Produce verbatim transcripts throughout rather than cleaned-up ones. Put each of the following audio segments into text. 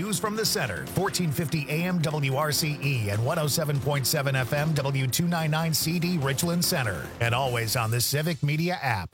News from the Center, fourteen fifty A M W R C E and one oh seven point seven F M W two ninety-nine C D Richland Center. And always on the Civic Media app.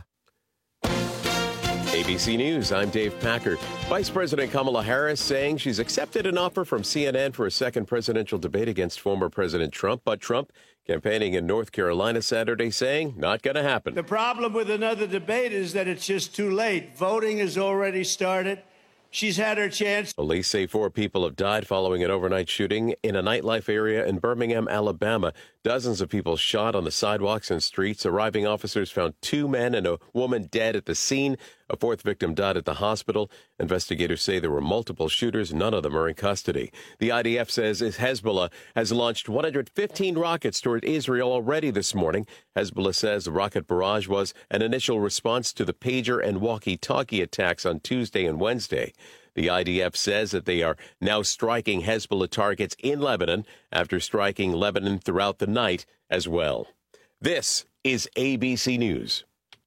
A B C News, I'm Dave Packer. Vice President Kamala Harris saying she's accepted an offer from C N N for a second presidential debate against former President Trump, but Trump campaigning in North Carolina Saturday saying not going to happen. The problem with another debate is that it's just too late. Voting has already started. She's had her chance. Police say four people have died following an overnight shooting in a nightlife area in Birmingham, Alabama. Dozens of people shot on the sidewalks and streets. Arriving officers found two men and a woman dead at the scene. A fourth victim died at the hospital. Investigators say there were multiple shooters. None of them are in custody. The I D F says Hezbollah has launched one hundred fifteen rockets toward Israel already this morning. Hezbollah says the rocket barrage was an initial response to the pager and walkie-talkie attacks on Tuesday and Wednesday. The I D F says that they are now striking Hezbollah targets in Lebanon after striking Lebanon throughout the night as well. This is A B C News.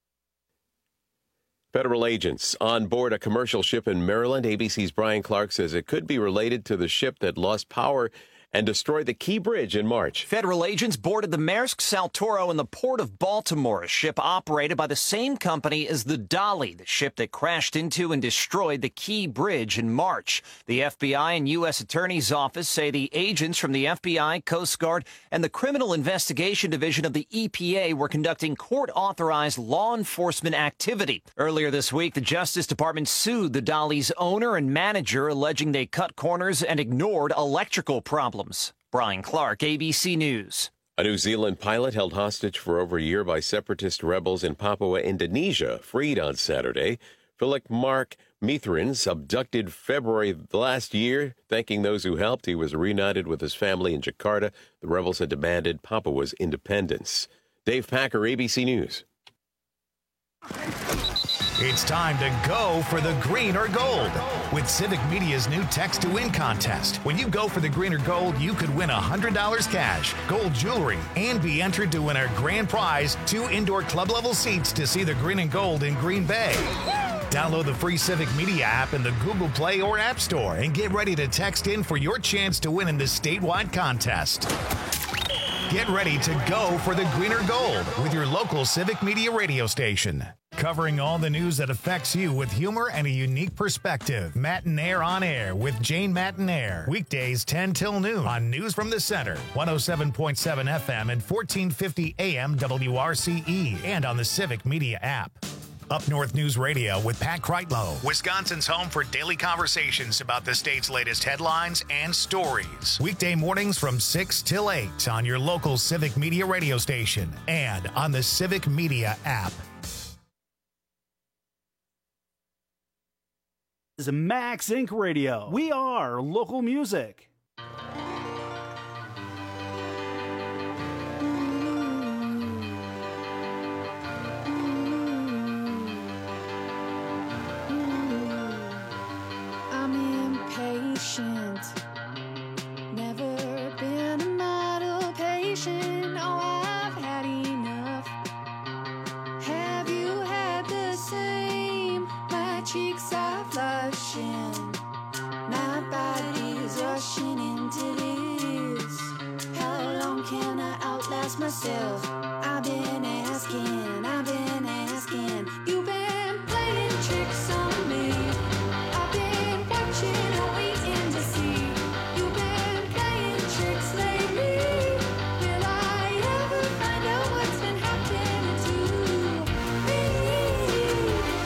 Federal agents on board a commercial ship in Maryland. A B C's Brian Clark says it could be related to the ship that lost power and destroyed the Key Bridge in March. Federal agents boarded the Maersk Saltoro in the port of Baltimore, a ship operated by the same company as the Dolly, the ship that crashed into and destroyed the Key Bridge in March. The F B I and U S Attorney's Office say the agents from the F B I, Coast Guard, and the Criminal Investigation Division of the E P A were conducting court-authorized law enforcement activity. Earlier this week, the Justice Department sued the Dolly's owner and manager, alleging they cut corners and ignored electrical problems. Brian Clark, A B C News. A New Zealand pilot held hostage for over a year by separatist rebels in Papua, Indonesia, freed on Saturday. Philip Mark Mithrins, abducted February last year, thanking those who helped. He was reunited with his family in Jakarta. The rebels had demanded Papua's independence. Dave Packer, A B C News. It's time to go for the green or gold with Civic Media's new Text to Win contest. When you go for the green or gold, you could win one hundred dollars cash, gold jewelry, and be entered to win our grand prize, two indoor club-level seats to see the green and gold in Green Bay. Download the free Civic Media app in the Google Play or App Store and get ready to text in for your chance to win in this statewide contest. Get ready to go for the green or gold with your local Civic Media radio station. Covering all the news that affects you with humor and a unique perspective. Matinaire on Air with Jane Matinaire. Weekdays ten till noon on News from the Center, one oh seven point seven F M and fourteen fifty A M W R C E, and on the Civic Media app. Up North News Radio with Pat Kreitlow, Wisconsin's home for daily conversations about the state's latest headlines and stories. Weekday mornings from six till eight on your local Civic Media radio station and on the Civic Media app. This is Max Inc Radio. We are local music. Never been a model patient. Oh, I've had enough. Have you had the same? My cheeks are flushing. My body's rushing into this. How long can I outlast myself? I've been asking, I've been asking. You've been playing tricks on me. I've been watching and waiting to see. You've been playing tricks lately. Will I ever find out what's been happening to me?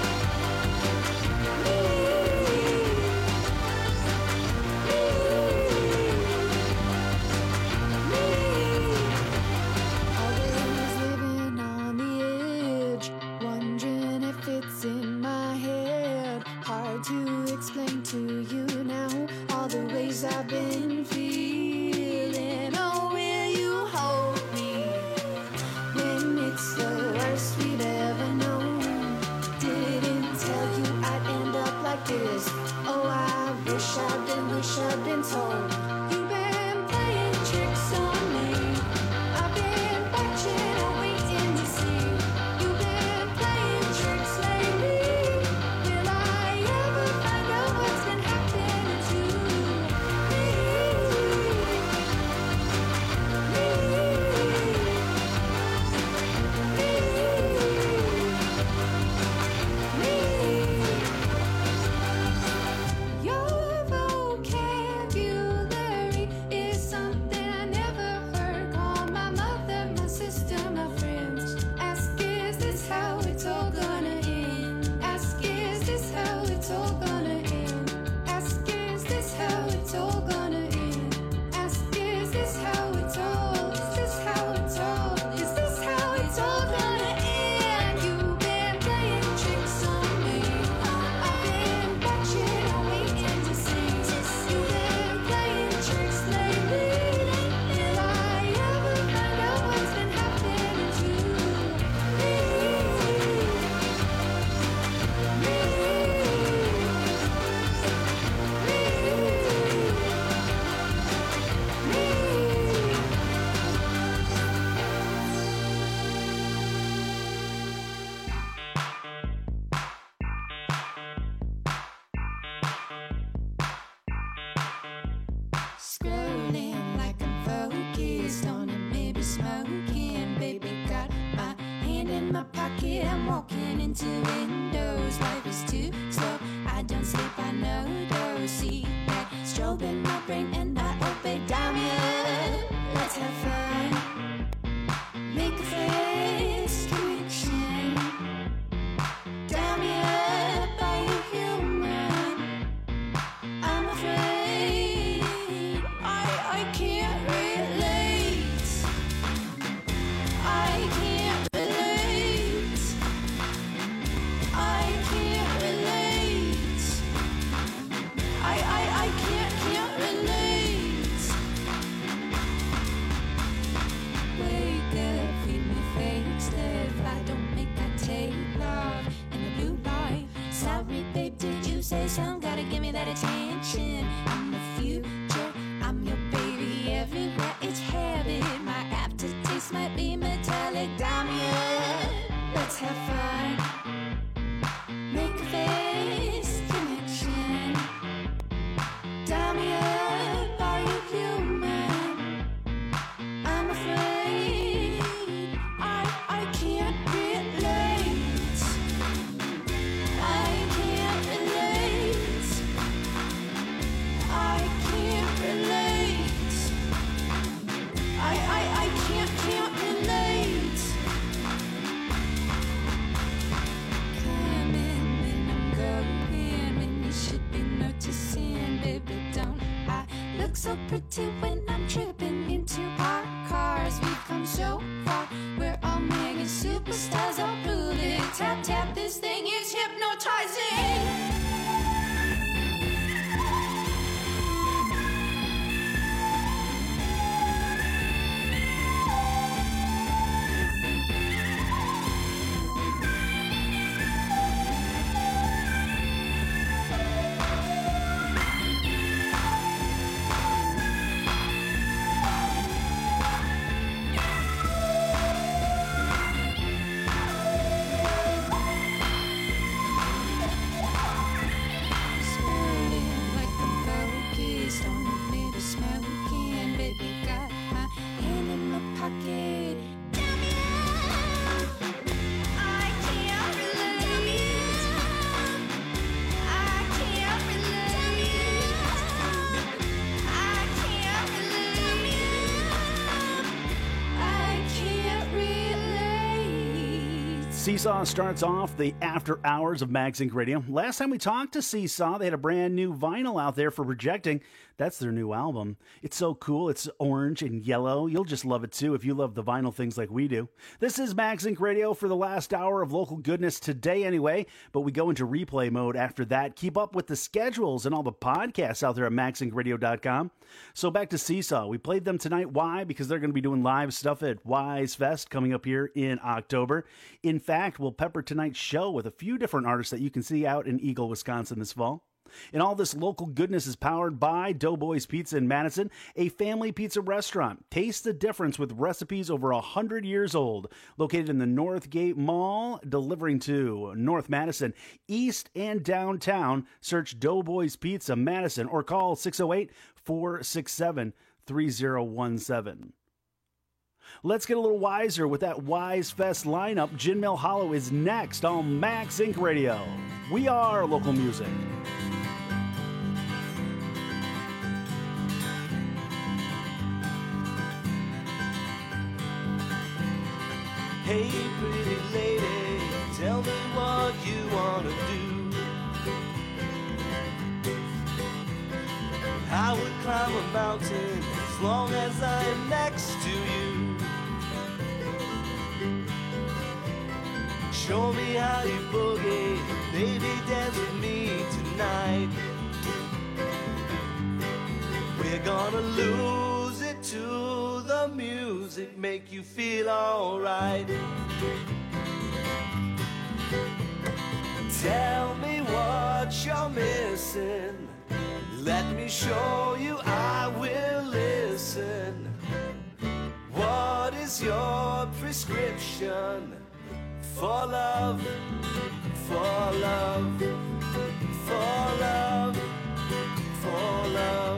Always living on the edge, wondering if it's in my head. Hard to explain to you now all the ways I've been feeling. Oh, will you hold me when it's the worst we've ever known? Didn't tell you I'd end up like this. Oh, I wish I'd been, wish I'd been told. You've been playing tricks on me. I've been watching and waiting to see. You've been playing tricks lately. Will I ever find out what's been happening to me? my pocket, I'm walking into windows. Life is too slow, I don't sleep, I know those. See that strobe in my brain and I obey. Down here, let's have fun. Make a face connection. Down here, by you human. I'm afraid I, I can't relate. I can't relate. I can't relate. I, I, I can't, can't relate. Wake up, feed me fake stuff. I don't make, I take love in the blue light. Sorry, babe, did you say something? Gotta give me that attention. I'm the future, I'm your baby everywhere. It's habit, my aftertaste might be metallic. Down here, let's have fun. Make a face connection. Down here, are you human? I'm afraid I, I can't relate. I can't relate. I can't relate. I, I, I can't, can't relate. Coming when I'm going, when you should be noticing, baby, don't I look so pretty when I'm tripping into our cars? We've come so far, we're all mega superstars, all prove it. Tap, tap, this thing is hypnotizing. Swirling like I'm focused on a bit of smoking. Baby, got my hand in my pocket. Damn it, I can't relate. I can't relate. I can't relate. I can't relate. Seesaw starts off the after hours of Mags Inc Radio. Last time we talked to Seesaw, they had a brand new vinyl out there for projecting. That's their new album. It's so cool. It's orange and yellow. You'll just love it too if you love the vinyl things like we do. This is Mags Inc Radio for the last hour of local goodness today anyway, but we go into replay mode after that. Keep up with the schedules and all the podcasts out there at mags inc radio dot com. So back to Seesaw. We played them tonight. Why? Because they're going to be doing live stuff at Wise Fest coming up here in October. In fact, we'll pepper tonight's show with a few different artists that you can see out in Eagle, Wisconsin this fall. And all this local goodness is powered by Doughboys Pizza in Madison, a family pizza restaurant. Taste the difference with recipes over one hundred years old. Located in the Northgate Mall, delivering to North Madison, East and downtown. Search Doughboys Pizza Madison or call six oh eight, four six seven, three oh one seven. Let's get a little wiser with that Wise Fest lineup. Gin Mill Hollow is next on Mags Inc Radio. We are local music. Hey, pretty lady, tell me what you wanna do. I would climb a mountain as long as I'm next to you. Show me how you boogie, baby, dance with me tonight. We're gonna lose it to the music, make you feel alright. Tell me what you're missing, let me show you, I will listen. What is your prescription for love, for love, for love, for love?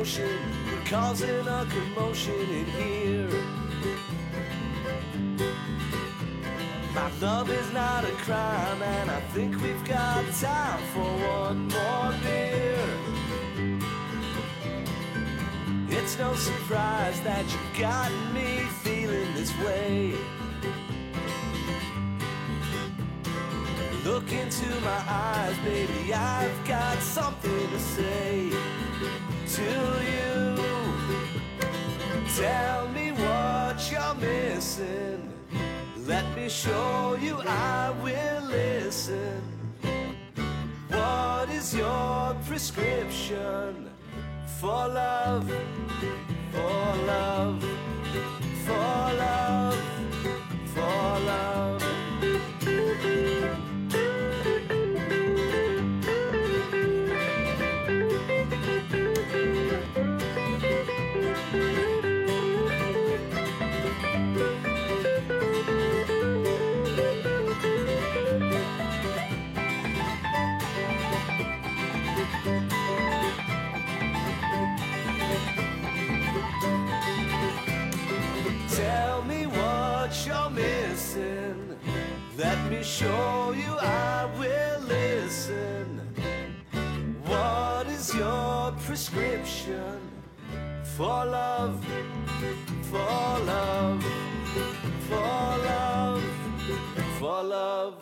notion, we're causing a commotion in here. My love is not a crime, and I think we've got time for one more beer. It's no surprise that you've got me feeling this way. Look into my eyes, baby, I've got something to say to you. Tell me what you're missing. Let me show you, I will listen. What is your prescription for love, for love, for love, for love? Tell me what you're missing. Let me show you, I will listen. What is your prescription for love, for love, for love, for love?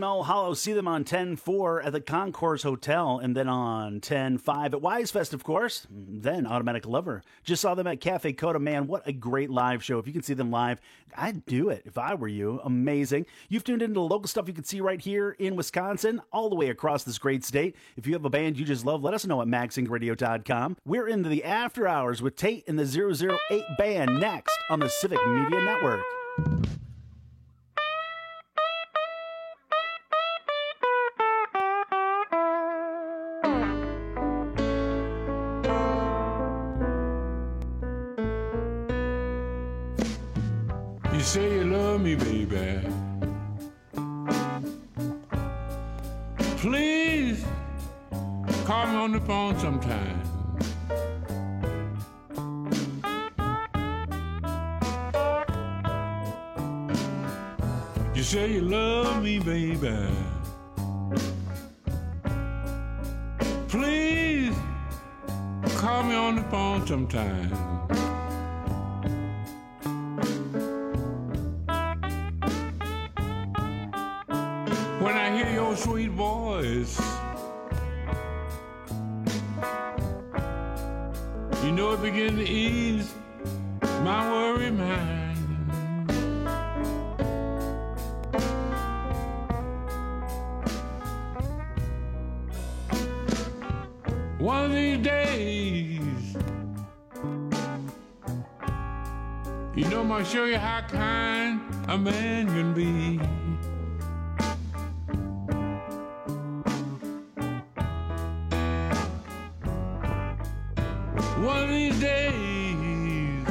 Mel Hollow. See them on ten four at the Concourse Hotel, and then on ten five at Wisefest, of course. Then Automatic Lover. Just saw them at Cafe Coda. Man, what a great live show. If you can see them live, I'd do it if I were you. Amazing. You've tuned into the local stuff you can see right here in Wisconsin, all the way across this great state. If you have a band you just love, let us know at max inc radio dot com. We're into the after hours with Tate and the zero zero eight Band next on the Civic Media Network. You say you love me, baby. Please call me on the phone sometime. You say you love me, baby. Please call me on the phone sometime. When I hear your sweet voice, you know it begins to ease my worry mind. One of these days, you know I'm gonna show you how kind a man can be. One of these days,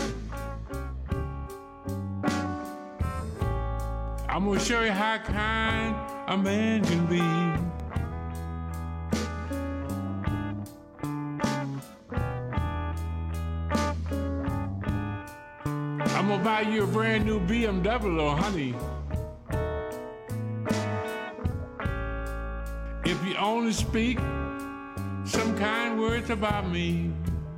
I'm gonna show you how kind a man can be. I'm gonna buy you a brand new B M W, honey. If you only speak some kind words about me.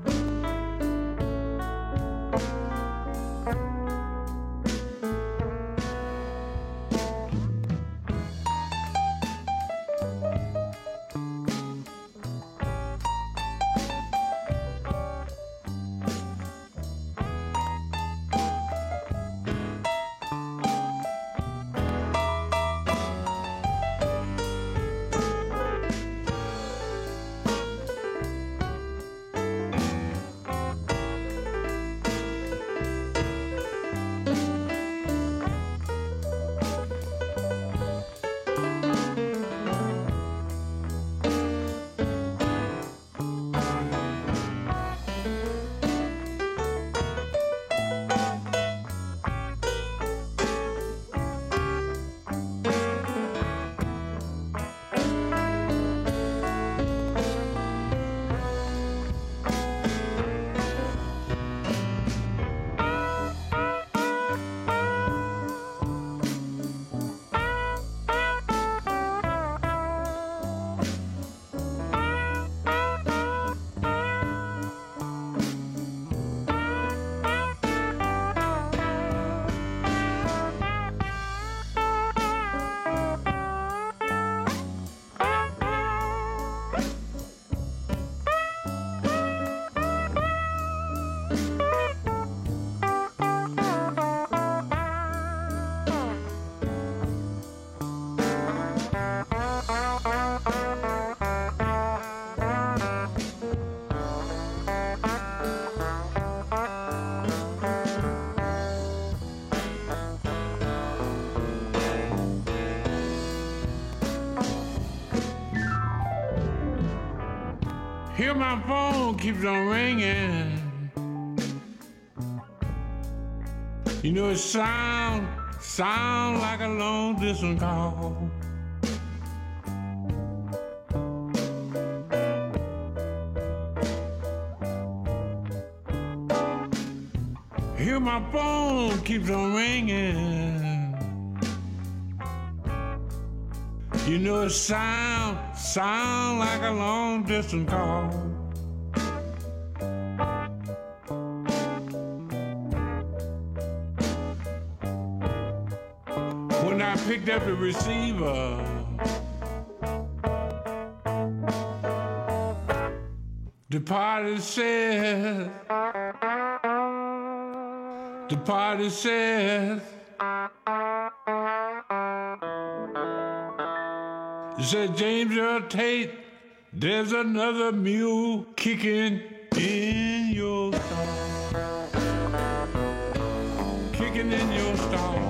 Hear my phone keeps on ringing. You know it sound, sound like a long distance call. Hear my phone keeps on ringing. You know it sound, sound like a long distance call. When I picked up the receiver, The party says, the party says, it said James Earl Tate, there's another mule kicking in your stall, kicking in your stall.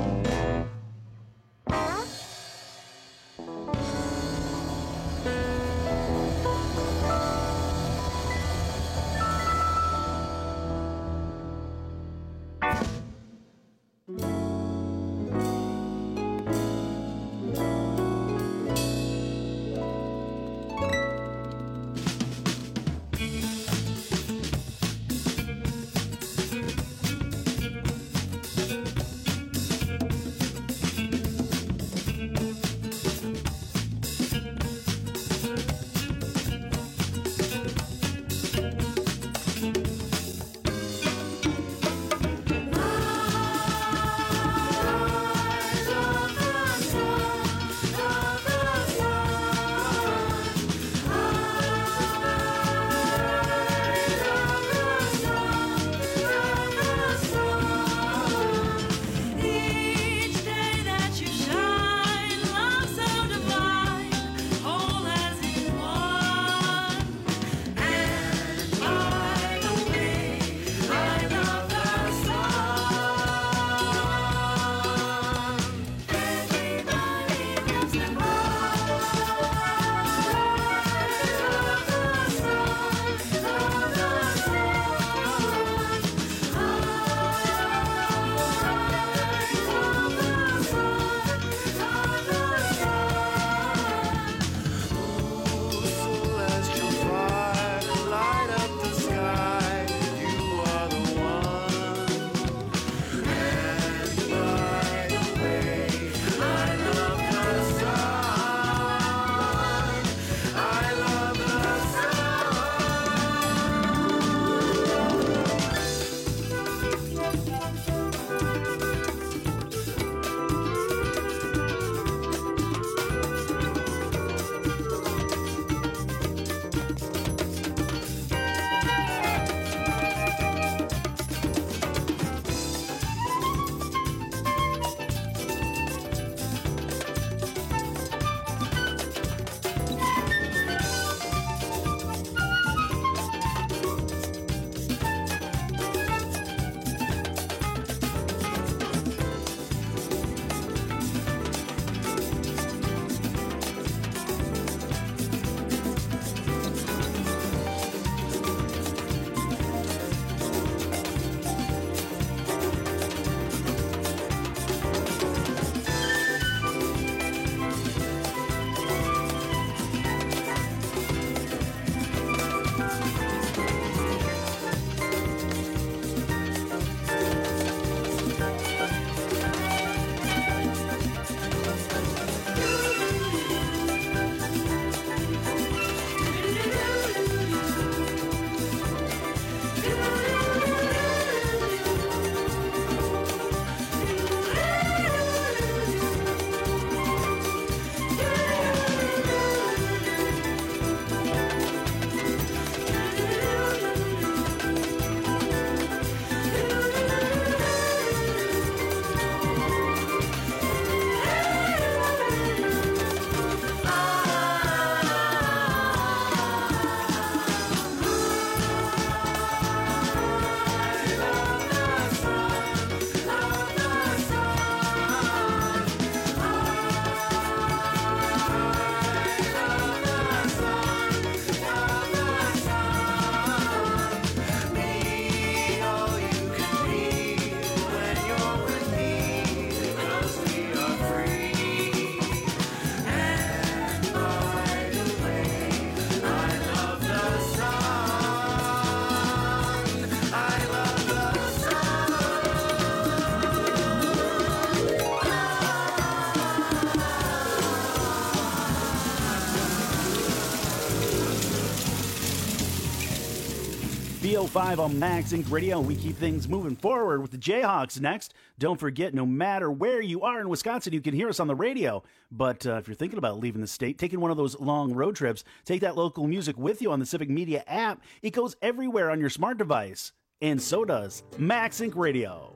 B O five on Max Inc Radio. We keep things moving forward with the Jayhawks next. Don't forget, no matter where you are in Wisconsin, you can hear us on the radio. But uh, if you're thinking about leaving the state, taking one of those long road trips, take that local music with you on the Civic Media app. It goes everywhere on your smart device. And so does Max Inc Radio.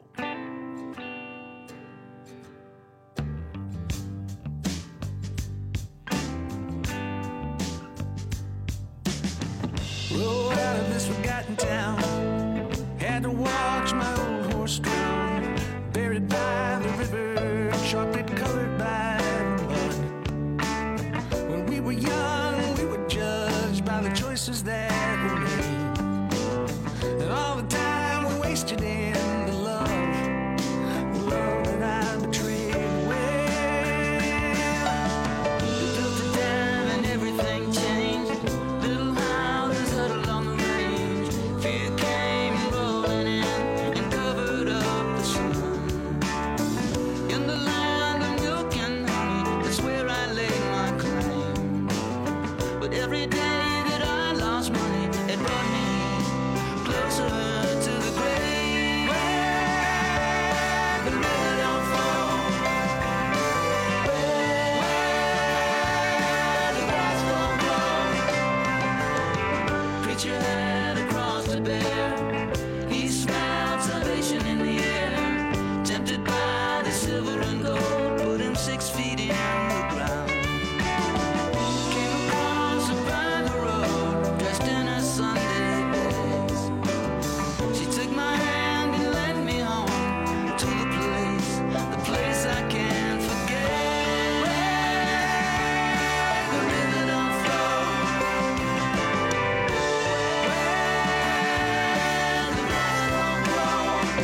Rode out of this forgotten town. Had to watch my old horse drown. Buried by the river, chocolate colored by the mud. When we were young, we were judged by the choices that we made. And all the time we wasted in the love, the love that I betrayed. Well, we built a dam and everything changed. Little houses huddled on the range. Fear came rolling in and covered up the sun. In the land of milk and honey, that's where I laid my claim. But every day that I lost money, it brought me closer to the grave. Where the river don't flow, where the grass don't grow. Preacher had a cross to bear. He smelled salvation in the air. Tempted by the silver and gold, put him six feet in the ground. Came across a private road, dressed in her Sunday best. She took my hand and led me home to the place, the place I can't forget. Where the river don't flow, where the grass don't grow.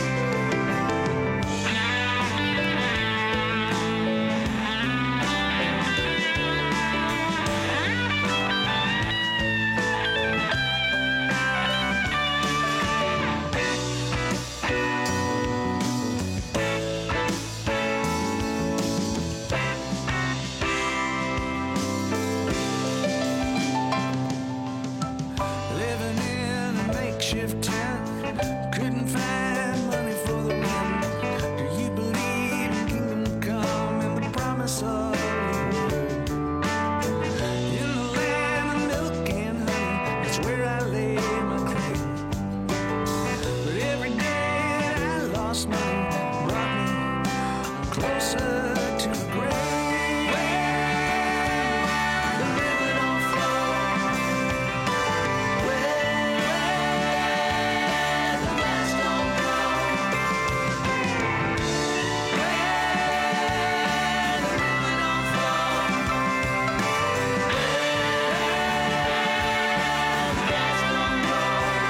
Living in a makeshift tent, couldn't find money for the rent. Do you believe in kingdom come and the promise of the world? In the land of milk and honey, that's where I laid my claim. But every day that I lost money brought me closer to the grave. Where the river don't flow, where the grass don't grow, where the river don't flow, where the grass don't grow.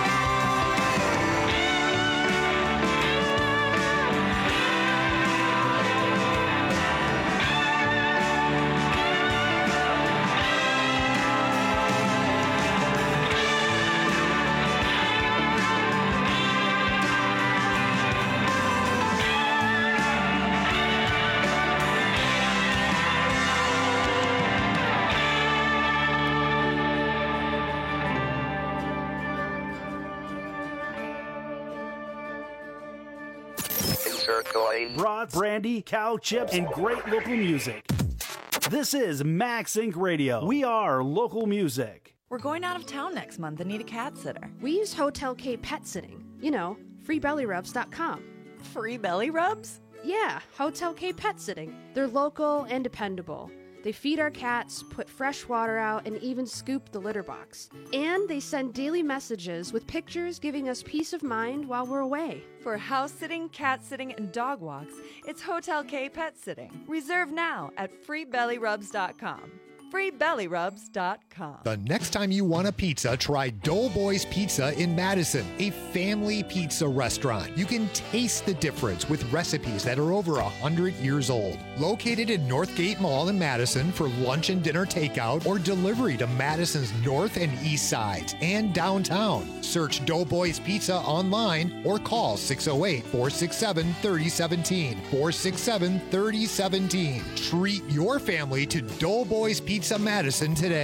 Broad, brandy, cow chips, and great local music. This is Max Inc Radio. We are local music. We're going out of town next month and need a cat sitter. We use Hotel K Pet Sitting. You know, free belly rubs dot com. Free belly rubs? Yeah, Hotel K Pet Sitting. They're local and dependable. They feed our cats, put fresh water out, and even scoop the litter box. And they send daily messages with pictures giving us peace of mind while we're away. For house sitting, cat sitting, and dog walks, it's Hotel K Pet Sitting. Reserve now at free belly rubs dot com. free belly rubs dot com. The next time you want a pizza, try Doughboys Pizza in Madison, a family pizza restaurant. You can taste the difference with recipes that are over one hundred years old. Located in Northgate Mall in Madison for lunch and dinner takeout or delivery to Madison's north and east sides and downtown. Search Doughboys Pizza online or call six oh eight, four six seven, three oh one seven, four six seven, three oh one seven. Treat your family to Doughboys Pizza Madison today.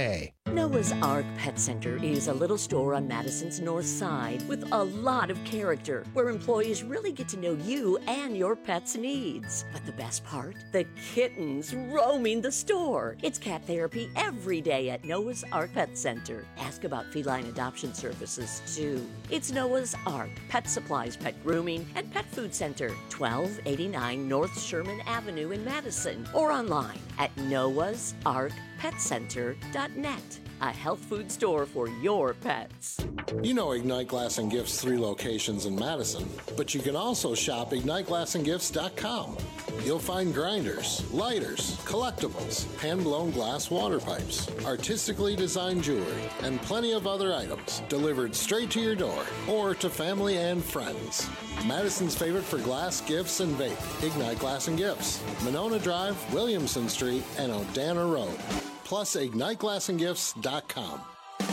Noah's Ark Pet Center is a little store on Madison's north side with a lot of character, where employees really get to know you and your pet's needs. But the best part? The kittens roaming the store. It's cat therapy every day at Noah's Ark Pet Center. Ask about feline adoption services, too. It's Noah's Ark Pet Supplies, Pet Grooming, and Pet Food Center, twelve eighty-nine North Sherman Avenue in Madison, or online at noahs ark pet center dot net. A health food store for your pets. You know Ignite Glass and Gifts' three locations in Madison, but you can also shop ignite glass and gifts dot com. You'll find grinders, lighters, collectibles, hand-blown glass water pipes, artistically designed jewelry, and plenty of other items delivered straight to your door or to family and friends. Madison's favorite for glass, gifts, and vape, Ignite Glass and Gifts, Monona Drive, Williamson Street, and Odana Road. Plus ignite glass and gifts dot com.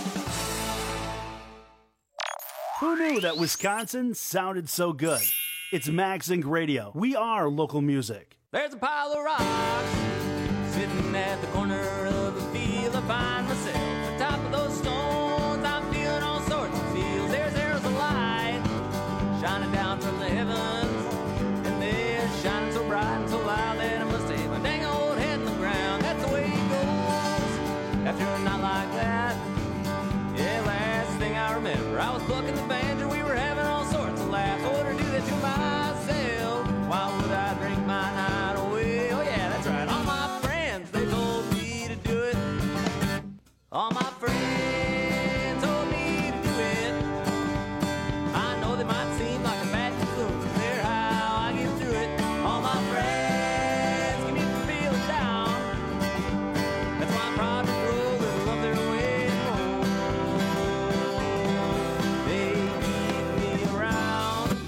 Who knew that Wisconsin sounded so good? It's Max Inc Radio. We are local music. There's a pile of rocks sitting at the corner of the field. I find myself atop of those stones. I'm feeling all sorts of feels. There's there's a light shining down from the heavens, and they're shining so bright and so loud that I must have my dang old head in the ground. That's the way it goes after a night like that. Yeah, last thing I remember, I was plucking the banjo. We were having all sorts of laughs. I wouldn't do that to myself. Why would I drink my night away? Oh yeah, that's right. All my friends, they told me to do it. All my friends told me to do it. I know they might seem like a bad influence, but they're how I get through it. All my friends keep me from feeling down. That's why I'm proud to throw a little of their way home. They keep me around.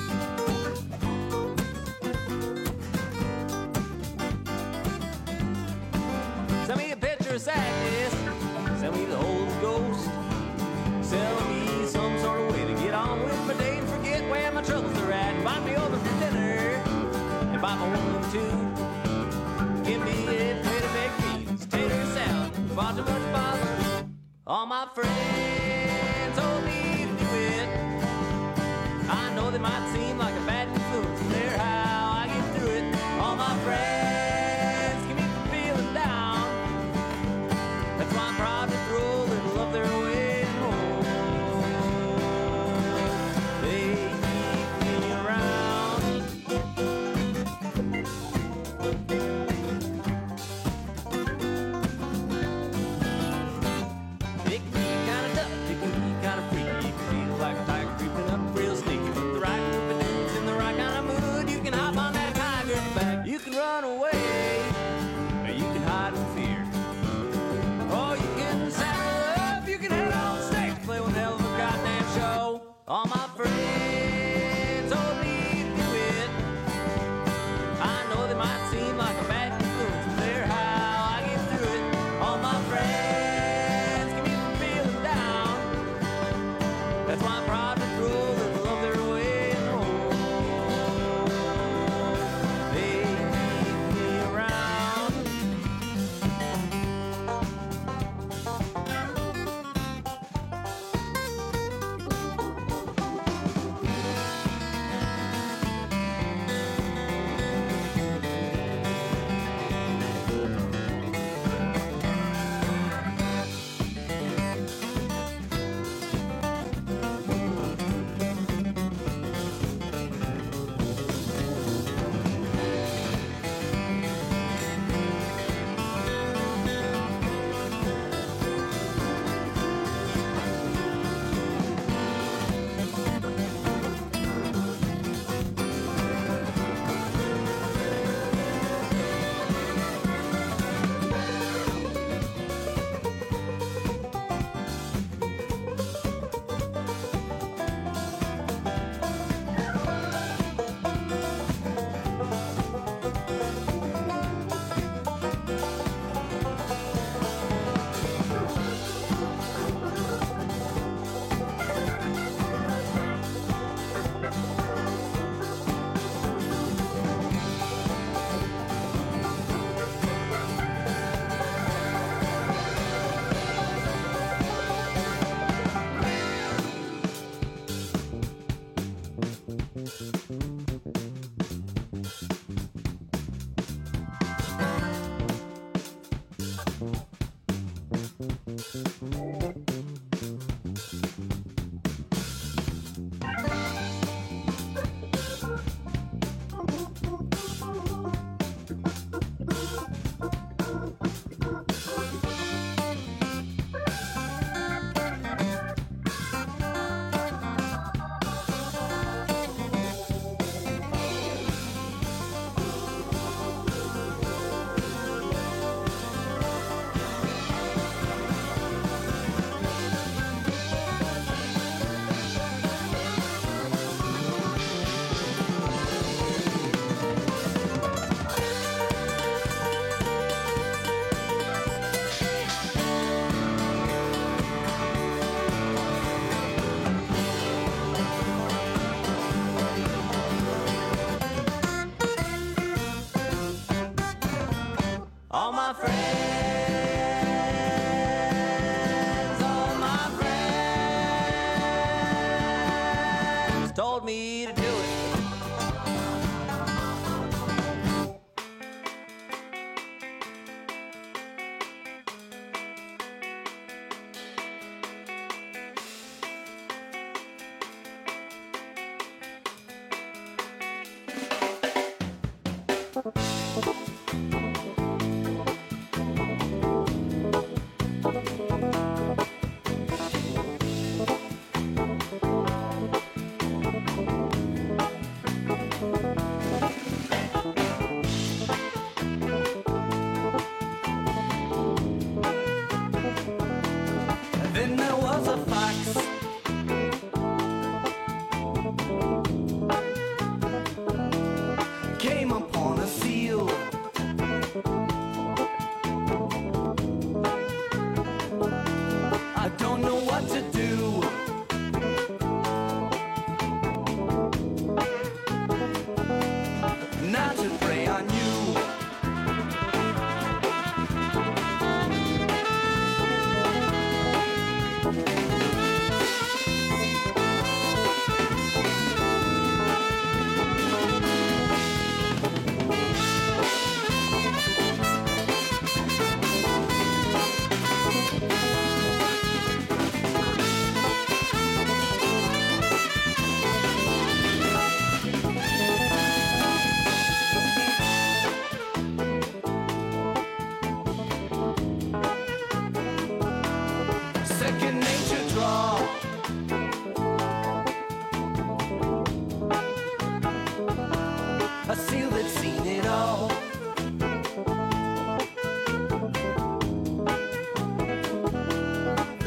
Send me a picture of sadness. Send me the Holy Ghost. Sell me some sort of way to get on with my day and forget where my troubles are at. Invite me over for dinner. Invite my woman too. Give me a plate of baked beans, tater salad, far too much bother. All my friends told me to do it. I know they might seem like a bad influence, but they're how I get through it. All my friends keep me from feeling down. That's why I'm proud to throw a little of their way home. They keep me around. It can be kinda tough, it can be kinda freaky. It can feel like a tiger creeping up real sneaky. But the right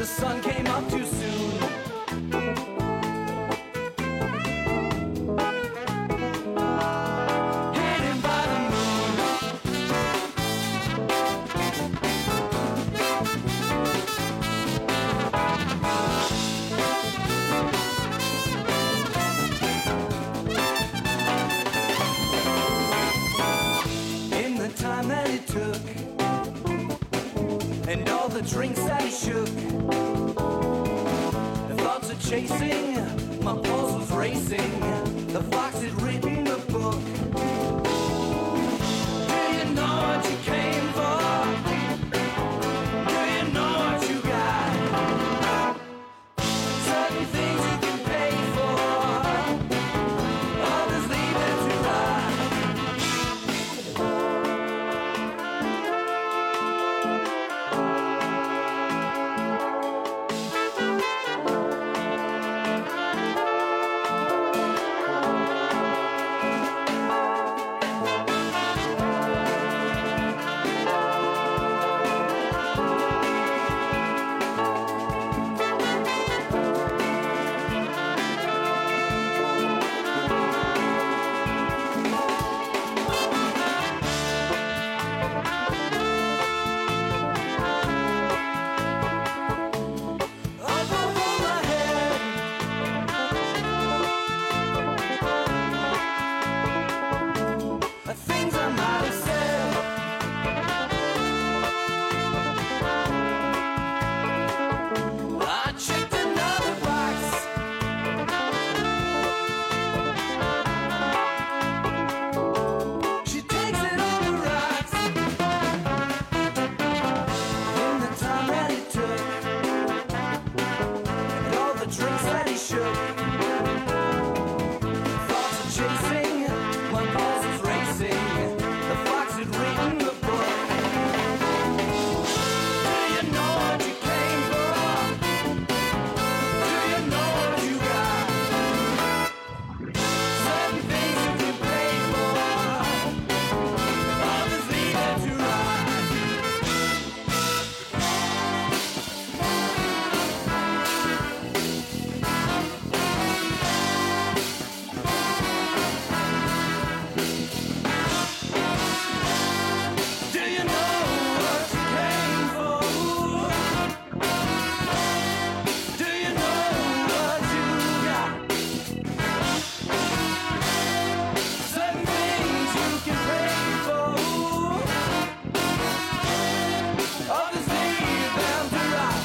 the sun came up too soon. Hidden by the in the time that it took, and all the drinks that he shook, the thoughts of chasing, my pulse was racing, the fox had written the book. Do you know what you came for? Do you know what you got? Certain things you can pay for, others leave it to rot. Things I might have said, I checked another box. She takes it on the rocks. In the time that it took, and all the drinks that he shook, thoughts of chasing, my pulse was racing, the fox had written the book. Do you know what you came for? Do you know what you got? Certain things you can pay for, others leave it to rot. Do you know what you came for? Do you know what you got? Certain things you can pay for, others leave them to rot.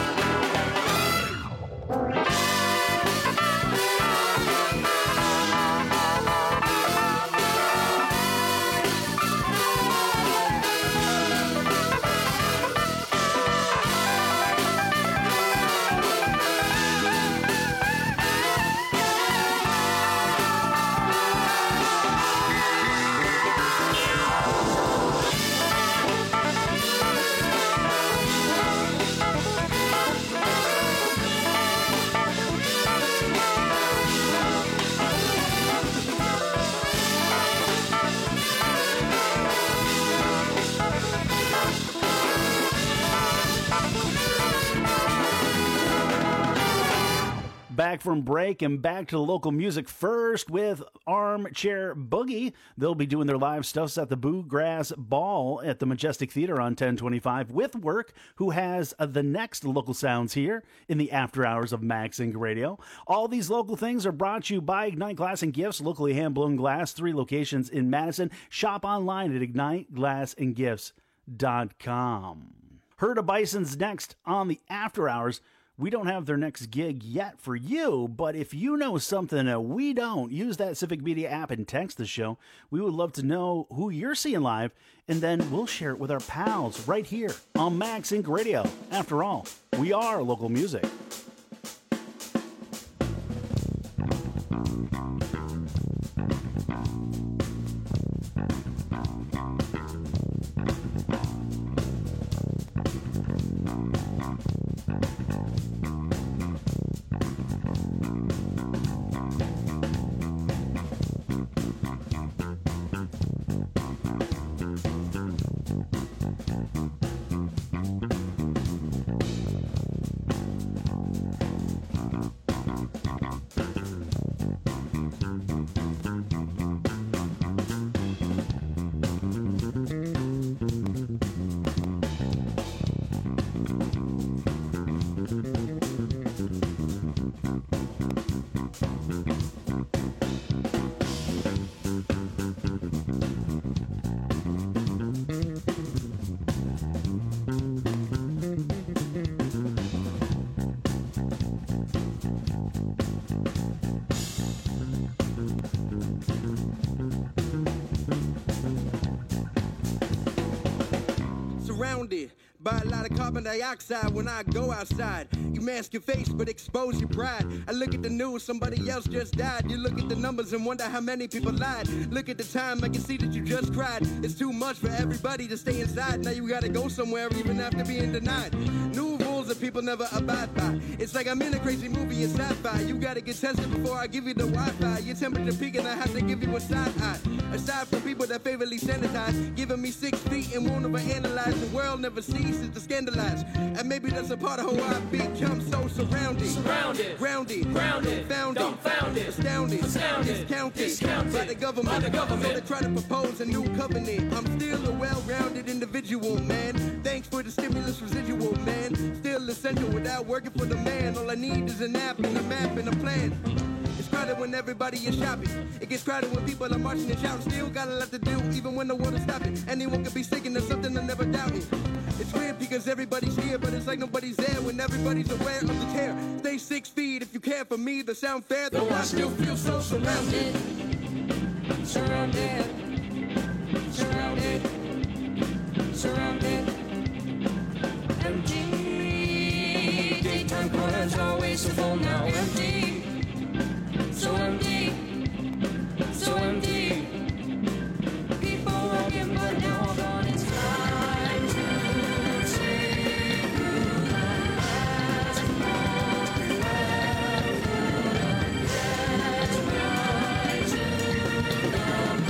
Back from break and back to the local music first with Armchair Boogie. They'll be doing their live stuffs at the Bluegrass Ball at the Majestic Theater on ten twenty-five with Work, who has uh, the next local sounds here in the after hours of Max Inc Radio. All these local things are brought to you by Ignite Glass and Gifts, locally hand-blown glass, three locations in Madison. Shop online at ignite glass and gifts dot com. Herd of Bison's next on the after hours. We don't have their next gig yet for you, but if you know something that we don't, use that Civic Media app and text the show. We would love to know who you're seeing live, and then we'll share it with our pals right here on Max Inc Radio. After all, we are local music. by a lot of carbon dioxide when I go outside. You mask your face but expose your pride. I look at the news, somebody else just died. You look at the numbers and wonder how many people lied. Look at the time, I can see that you just cried. It's too much for everybody to stay inside. Now you gotta go somewhere even after being denied. New rules that people never abide by. It's like I'm in a crazy movie in sci-fi. You gotta get tested before I give you the Wi-Fi. Your temperature peaking, I have to give you a side eye. Aside from people that favorably sanitize, giving me six feet and won't overanalyze. The world never ceases to scandalize. And maybe that's a part of who I become so surrounded. Surrounded. Grounded. Grounded. Founded. Dumbfounded. Astounded. Astounded. Discounted. Discounted. By the government. By the government. So they try to propose a new covenant. I'm still a well-rounded individual, man. Thanks for the stimulus residual, man. Still essential without working for the man. All I need is an app and a map and a plan. It's crowded when everybody is shopping. It gets crowded when people are marching and shouting. Still got a lot to do, even when the world is stopping. Anyone could be sick and there's something I never doubted. It's weird because everybody's here, but it's like nobody's there when everybody's aware of the tear. Stay six feet if you care for me. The sound fair, though I still feel so surrounded. Surrounded. Surrounded. Surrounded. Empty. Daytime corners always so full, now empty. So empty, so empty. People walking, but now all gone. It's time to see through the last one. Let's ride to the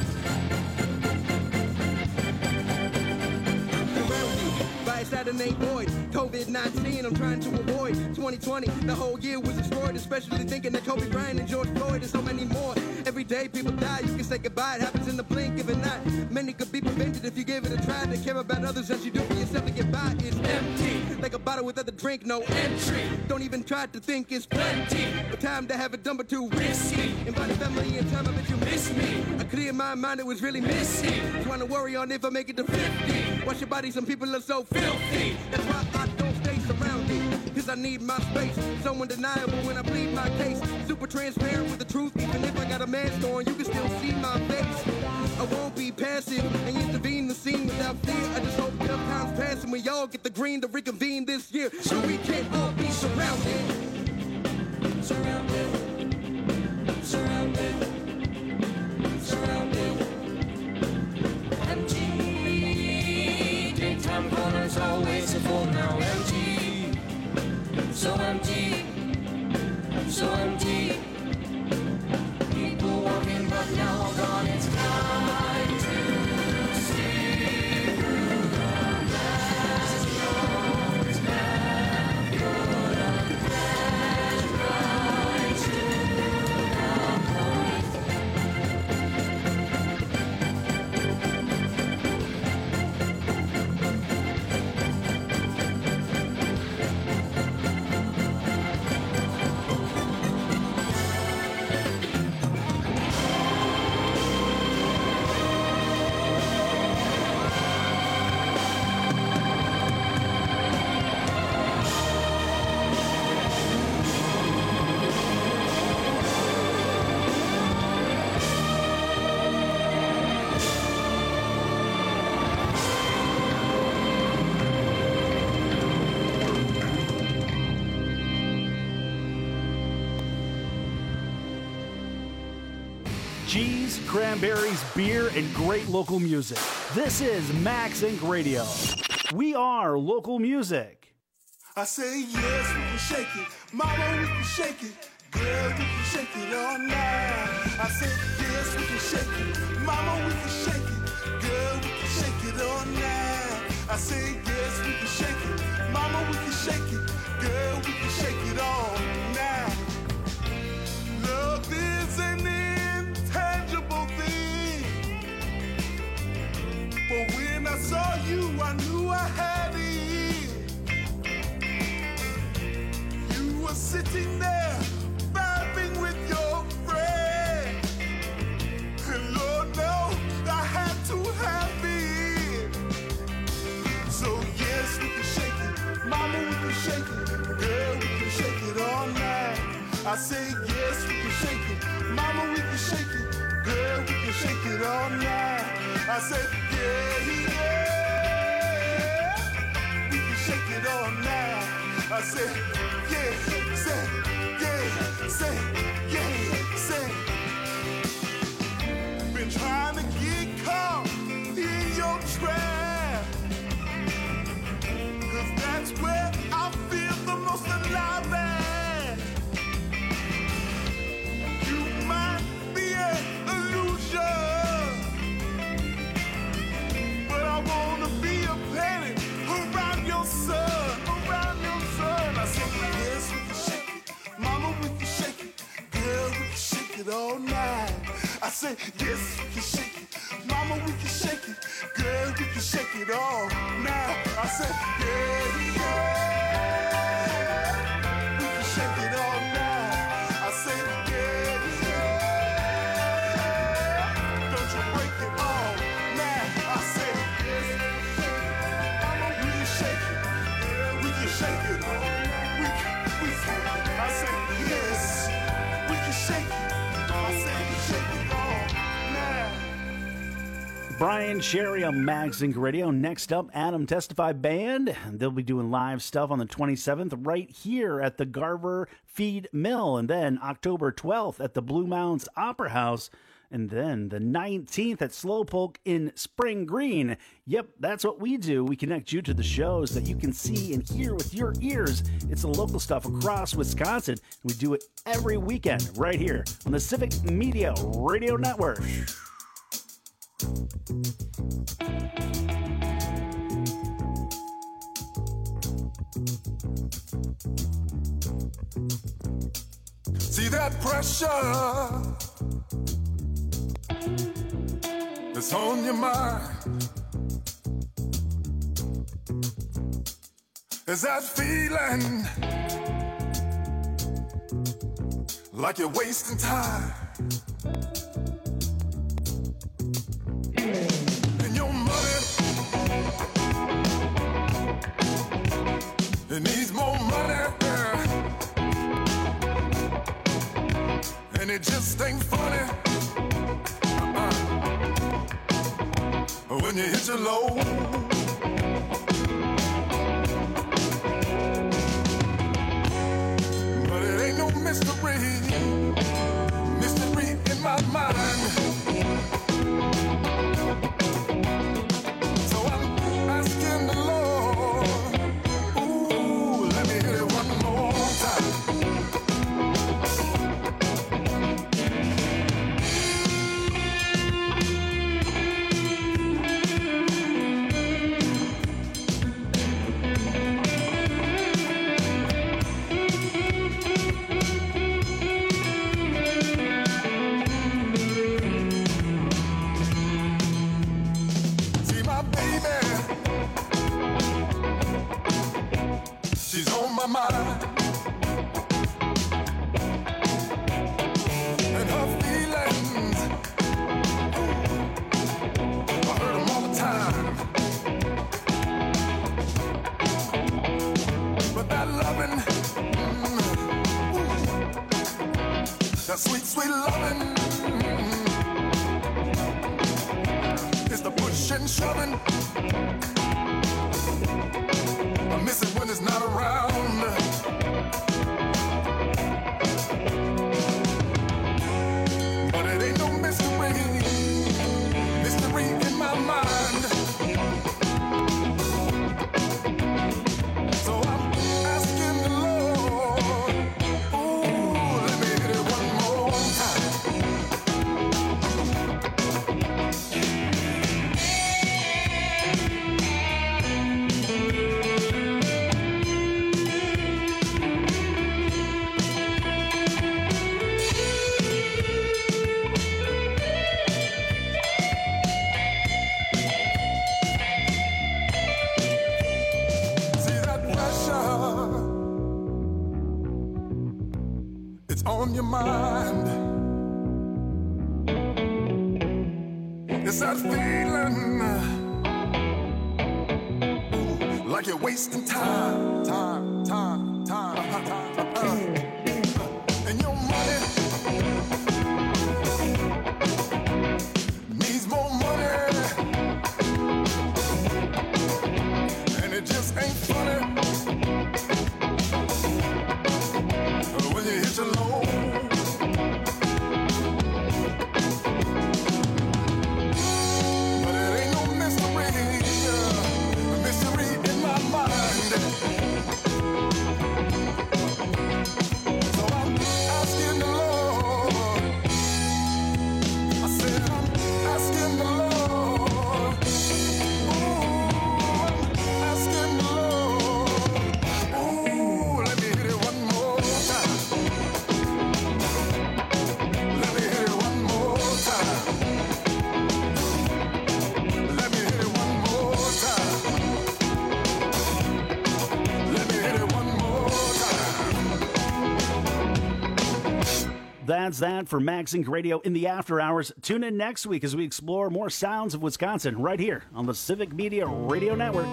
point. By a Saturday void, COVID nineteen, I'm trying to avoid. twenty twenty, the whole year was destroyed, especially thinking that Kobe Bryant and George Floyd and so many more. Every day people die, you can say goodbye, it happens in the blink of an eye. Many could be prevented if you give it a try. To care about others as you do for yourself to get by. It's empty, like a bottle without the drink, no entry. Don't even try to think it's plenty. But time to have it done but too risky. Invite family and time I bet you miss me. I cleared my mind, it was really missing. Trying to worry on if I make it to fifty. Watch your body, some people are so filthy. That's why I don't stay surrounded. Cause I need my space. So undeniable when I plead my case. Super transparent with the truth. Even if I got a mask on, you can still see my face. I won't be passive and intervene the scene without fear. I just hope tough times pass and we all get the green to reconvene this year. So we can all be surrounded. Surrounded. Surrounded. Surrounded. Empty. Daytime corners always so full, now empty. So empty. So empty. People walking but now all gone. It's time to see through the last road. Now you're the best ride to the Cheese, cranberries, beer, and great local music. This is Max Incorporated. Radio. We are local music. I say yes, we can shake it. Mama, we can shake it. Girl, we can shake it all night. I said yes, we can shake it. Mama, we can shake it. Girl, we can shake it all night. I say yes, we can shake it. Mama, we can shake it. Girl, we can shake it all night. Love is an intangible thing. But when I saw you, I knew I had it. You were sitting there, vibing with your friend. And Lord knows I had to have it. So yes, we can shake it. Mama, we can shake it. Girl, we can shake it all night. I say yes, we can shake it. Mama, we can shake it. Girl, we can shake it all night. I said yeah, yeah. all night. I said, yeah, say, yeah, say, yeah, say. Been trying to get caught in your trap, 'cause that's where I feel the most alive at. You might be an illusion, but I wanna be a planet around your sun, around your sun. I said, yes, we can shake it. Mama, we can shake it. Girl, we can shake it all night. I said, yes, we can shake it. Mama, we can shake it. Girl, we can shake it all night. I said, yeah, yeah. We can shake it all night. I said, yeah, yeah. Don't you break it all night. I said, yes, Mama, we can shake it. Yeah, we can shake it. We can, we can. I said, yes, we can shake it. I said, shake it all night. Brian Sherry on Magazine Radio. Next up, Adam Testify Band. They'll be doing live stuff on the twenty-seventh right here at the Garver Feed Mill. And then October twelfth at the Blue Mounds Opera House. And then the nineteenth at Slowpoke in Spring Green. Yep, that's what we do. We connect you to the shows that you can see and hear with your ears. It's the local stuff across Wisconsin. We do it every weekend right here on the Civic Media Radio Network. See that pressure that's on your mind? Is that feeling like you're wasting time? And your money, it needs more money, and it just ain't funny uh-uh. when you hit your low. But it ain't no mystery, mystery in my mind. So I'm asking the Lord, ooh, let me hit it one more time. See my baby, she's on my mind, and her feelings, ooh, I heard them all the time. But that loving, mm, ooh, that sweet, sweet loving, mm, is the push and shoving. I miss it when it's not around. But it ain't no mystery, mystery in my mind. So I'm asking the Lord, ooh, let me hit it one more time. See that pressure, it's on your mind. It's that feeling, ooh, like you're wasting time, time, time, time, time. Uh, and your money needs more money, and it just ain't funny That's that for Magazine Radio in the After Hours. Tune in next week as we explore more sounds of Wisconsin right here on the Civic Media Radio Network.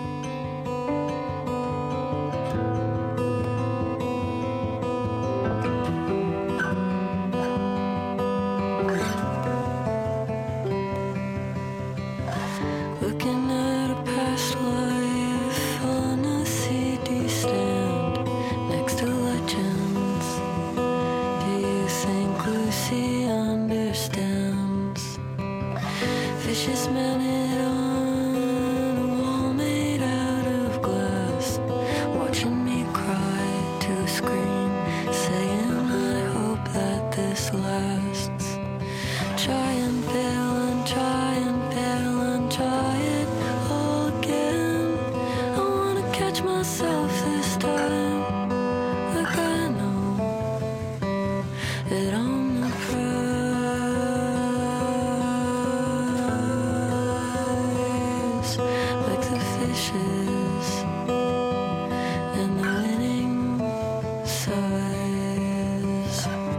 Looking at a past life on a C D stand next to legends. Do you think Lucy understands? Vicious man it on a wall made out of glass, watching me cry to the screen, saying I hope that this lasts. Try and fail and try and fail and try it all again. I wanna catch myself this time, like I know that I'm the prize, like the fishes and the winning size.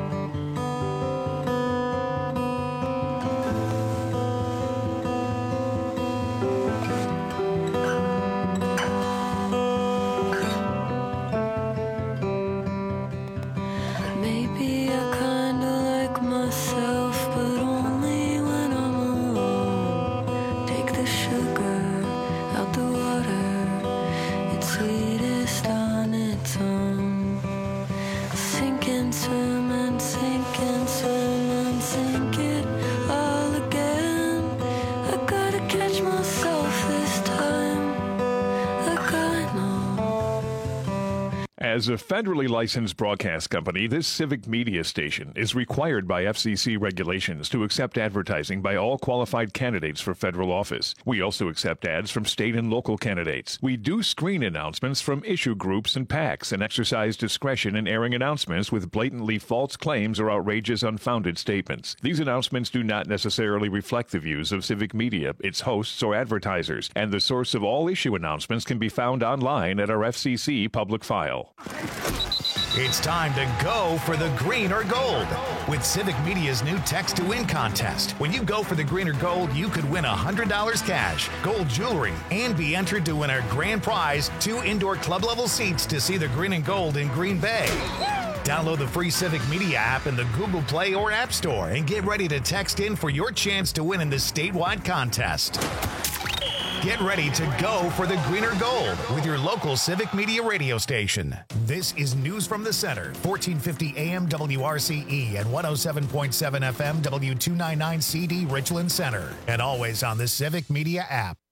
Maybe I kinda like myself, but only when I'm alone. Take the sugar out the water, it's sweetest on its own. Sink and swim and sink and swim and sink it all again. I gotta catch myself this time, like I know. As a federally licensed broadcast company, this Civic Media station is required by F C C regulations to accept advertising by all qualified candidates for federal office. We also accept ads from state and local candidates. We do screen announcements from issue groups and PACs and exercise discretion in airing announcements with blatantly false claims or outrageous, unfounded statements. These announcements do not necessarily reflect the views of Civic Media, its hosts, or advertisers, and the source of all issue announcements can be found online at our F C C public file. It's time to go for the green or gold with Civic Media's new Text to Win contest. When you go for the green or gold, you could win one hundred dollars cash, gold jewelry, and be entered to win our grand prize, two indoor club-level seats to see the green and gold in Green Bay. Download the free Civic Media app in the Google Play or App Store and get ready to text in for your chance to win in this statewide contest. Get ready to go for the green or gold with your local Civic Media radio station. This is News from the Center, fourteen fifty A M W R C E and one oh seven point seven F M W two ninety-nine C D Richland Center, and always on the Civic Media app.